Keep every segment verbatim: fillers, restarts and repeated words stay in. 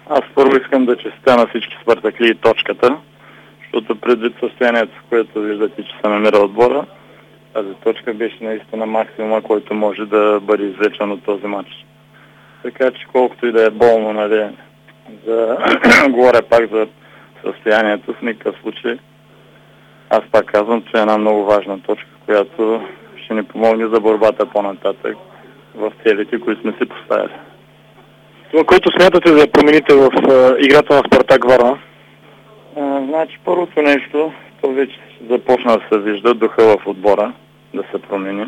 Аз първо искам да честитя на всички спартакли и точката, защото предвид състоянието, в което виждате, че се намира отбора, тази точка беше наистина максимума, който може да бъде извлечен от този матч. Така че колкото и да е болно, нали, за... говоря пак за състоянието, в никакъв случай. Аз пак казвам, че е една много важна точка, която ще ни помогне за борбата по-нататък в целите, които сме си поставили. Това, което смятате да промените в а, играта на Спартак Варна? А, значи първото нещо, то вече започна да се вижда, духа в отбора да се промени.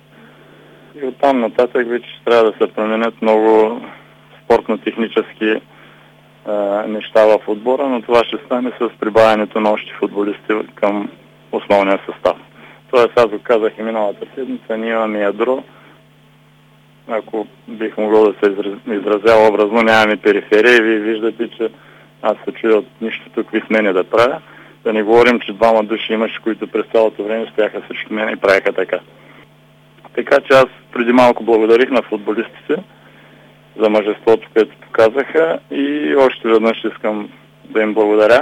И оттам нататък вече ще трябва да се променят много спортно-технически а, неща в отбора, но това ще стане с прибавянето на още футболисти към основния състав. Тоест, аз го казах и миналата седмица, ние имаме ядро. Ако бих могъл да се изразява образно, нямаме периферия и вие виждате, че аз се чуя от нищо тук ви с мене да правя. Да не говорим, че двама души имаше, които през цялото време стояха срещу мен и правиха така. Така че аз преди малко благодарих на футболистите за мъжеството, което показаха и още веднъж искам да им благодаря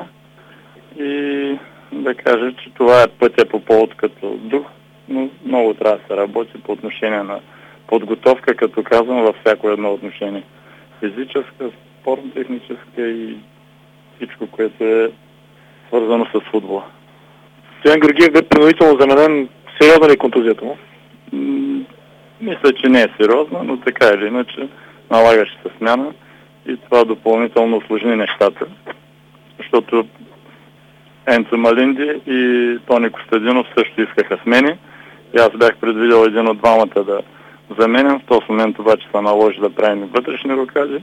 и да кажа, че това е пътя по повод като дух, но много трябва да се работи по отношение на подготовка, като казвам, във всяко едно отношение. Физическа, спортно-техническа и всичко, което е свързано с футбола. Стоян Георгиев бе принудително заменен. Сериозна ли е контузията му? М- мисля, че не е сериозна, но така или иначе налагаше се смяна и това допълнително усложни нещата. Защото Енцо Малинди и Тони Костадинов също искаха смени и аз бях предвидел един от двамата да заменям. В този момент обаче се наложи да правим вътрешни рокади.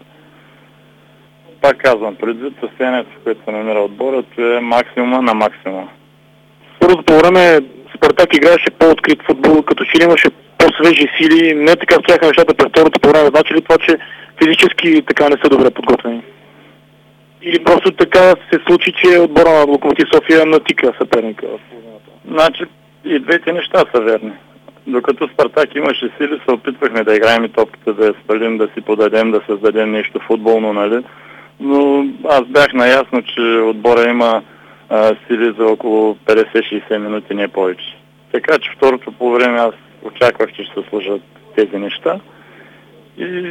Пак казвам, предвид състоянието, в което се намира отборът, е максимума на максимума. Първото по време Спартак играеше по-открит футбол, като че ли имаше по-свежи сили, не така стояха нещата през второто по време. Значи ли това, че физически така не са добре подготвени? Или просто така се случи, че отбора на Локомотив София натика съперника в футболната? Значи и двете неща са верни. Докато Спартак имаше сили, се опитвахме да играем и топката, да я спалим, да си подадем, да създадем нещо футболно, нали? Но аз бях наясно, че отбора има а, сили за около петдесет-шейсет минути, не повече. Така че второто по време аз очаквах, че ще се сложат тези неща и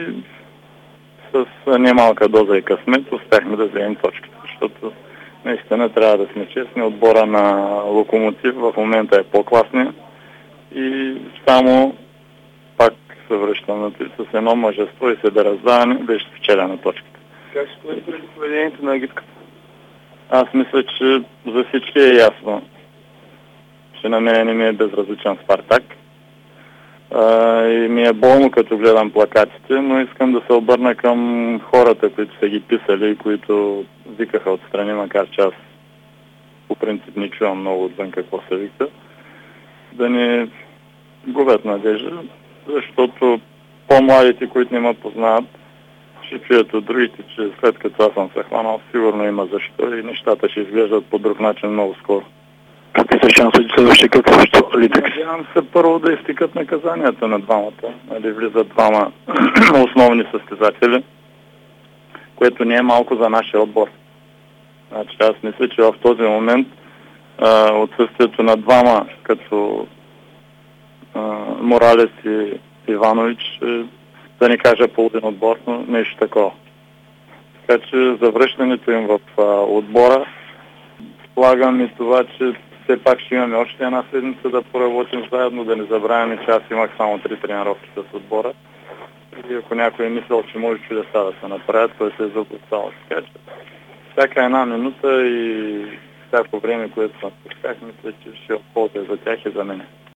с немалка доза и късмет успяхме да вземем точката, защото наистина трябва да сме честни. Отбора на Локомотив в момента е по-класния и само пак се връщам на това с едно мъжество и седераздаване беше спечелена точката. Как ще бъде преди поведението на агитката? Аз мисля, че за всички е ясно, че на мен не ми е безразличен Спартак. А, и ми е болно, като гледам плакатите, но искам да се обърна към хората, които са ги писали и които викаха отстрани, макар че аз по принцип не чувам много отвън какво се вика, да не губят надежда, защото по-младите, които не ме познават, ще чуят от другите, че след като аз съм се хванал, сигурно има защо и нещата ще изглеждат по друг начин много скоро. Какви са шансовете следващия кръг в Литекс? Надявам се първо да изтикат наказанията на двамата. Нали, влизат двама основни състезатели, което не е малко за нашия отбор. Значи аз мисля, че в този момент а, отсъствието на двама, като а, Моралес и Иванович, е, да не кажа половин отбор, но нещо такова. Така че завръщането им в а, отбора, слагам и това, че все пак ще имаме още една седмица да поработим заедно, да не забравяме, че аз имах само три тренировки с отбора. И ако някой е мислил, че може чудеса да се направят, той се е заблудствал. Така че всяка една минута и всяко време, което съм спусках, мисля, че ще е полза за тях и за мен.